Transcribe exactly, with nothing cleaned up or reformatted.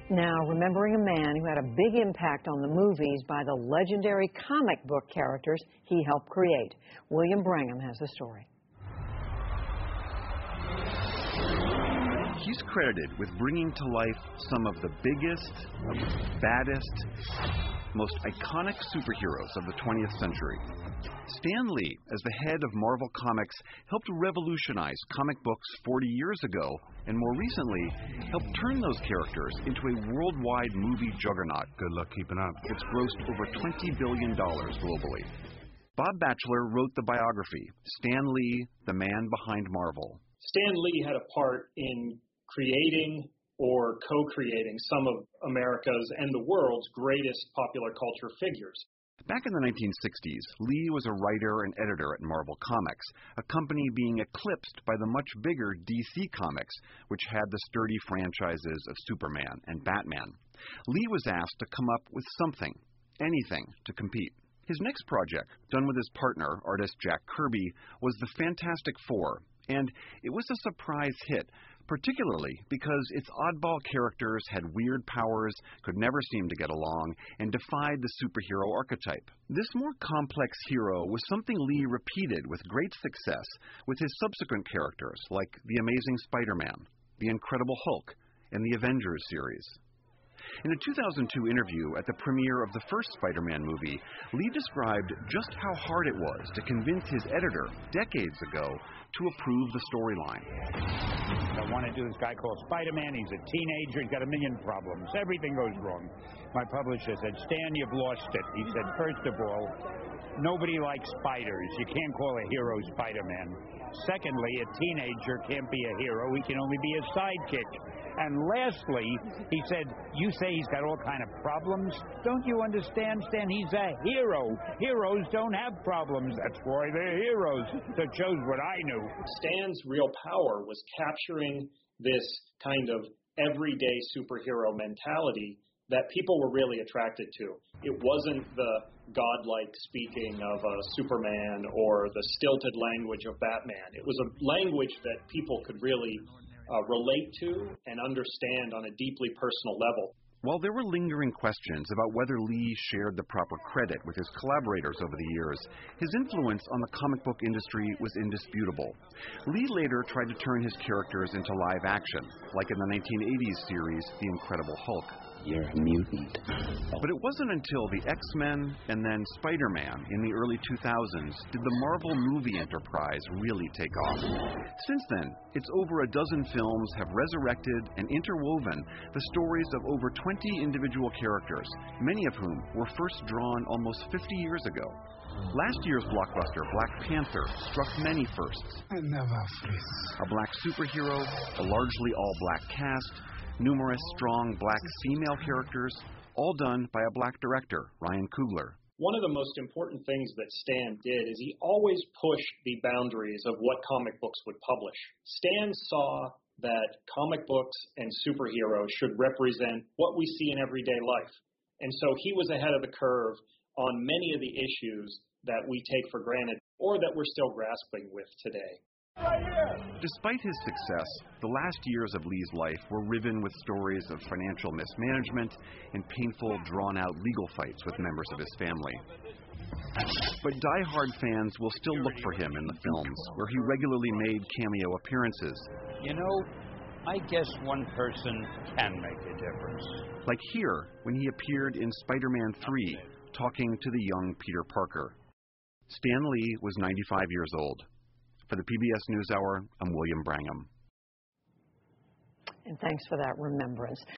Now, remembering a man who had a big impact on the movies by the legendary comic book characters he helped create. William Brangham has the story. He's credited with bringing to life some of the biggest, baddest, most iconic superheroes of the twentieth century. Stan Lee, as the head of Marvel Comics, helped revolutionize comic books forty years ago, and more recently, helped turn those characters into a worldwide movie juggernaut. Good luck keeping up. It's grossed over twenty billion dollars globally. Bob Batchelor wrote the biography, Stan Lee, the Man Behind Marvel. Stan Lee had a part in creating or co-creating some of America's and the world's greatest popular culture figures. Back in the nineteen sixties, Lee was a writer and editor at Marvel Comics, a company being eclipsed by the much bigger D C Comics, which had the sturdy franchises of Superman and Batman. Lee was asked to come up with something, anything, to compete. His next project, done with his partner, artist Jack Kirby, was the Fantastic Four, and it was a surprise hit, particularly because its oddball characters had weird powers, could never seem to get along, and defied the superhero archetype. This more complex hero was something Lee repeated with great success with his subsequent characters like The Amazing Spider-Man, The Incredible Hulk, and the Avengers series. In a two thousand two interview at the premiere of the first Spider-Man movie, Lee described just how hard it was to convince his editor, decades ago, to approve the storyline. I want to do this guy called Spider-Man. He's a teenager. He's got a million problems. Everything goes wrong. My publisher said, Stan, you've lost it. He said, first of all, nobody likes spiders. You can't call a hero Spider-Man. Secondly, a teenager can't be a hero. He can only be a sidekick. And lastly, he said, you say he's got all kind of problems. Don't you understand, Stan? He's a hero. Heroes don't have problems. That's why they're heroes. That shows what I knew. Stan's real power was capturing this kind of everyday superhero mentality that people were really attracted to. It wasn't the godlike speaking of a Superman or the stilted language of Batman. It was a language that people could really uh, relate to and understand on a deeply personal level. While there were lingering questions about whether Lee shared the proper credit with his collaborators over the years, his influence on the comic book industry was indisputable. Lee later tried to turn his characters into live action, like in the nineteen eighties series The Incredible Hulk. You're a mutant. But it wasn't until the X-Men and then Spider-Man in the early two thousands did the Marvel movie enterprise really take off. Since then, its over a dozen films have resurrected and interwoven the stories of over twenty individual characters, many of whom were first drawn almost fifty years ago. Last year's blockbuster, Black Panther, struck many firsts. I never freeze. A black superhero, a largely all-black cast, numerous strong black female characters, all done by a black director, Ryan Coogler. One of the most important things that Stan did is he always pushed the boundaries of what comic books would publish. Stan saw that comic books and superheroes should represent what we see in everyday life. And so he was ahead of the curve on many of the issues that we take for granted or that we're still grasping with today. Despite his success, the last years of Lee's life were riven with stories of financial mismanagement and painful, drawn-out legal fights with members of his family. But die-hard fans will still look for him in the films, where he regularly made cameo appearances. You know, I guess one person can make a difference. Like here, when he appeared in Spider-Man three, talking to the young Peter Parker. Stan Lee was ninety-five years old. For the P B S NewsHour, I'm William Brangham. And thanks for that remembrance.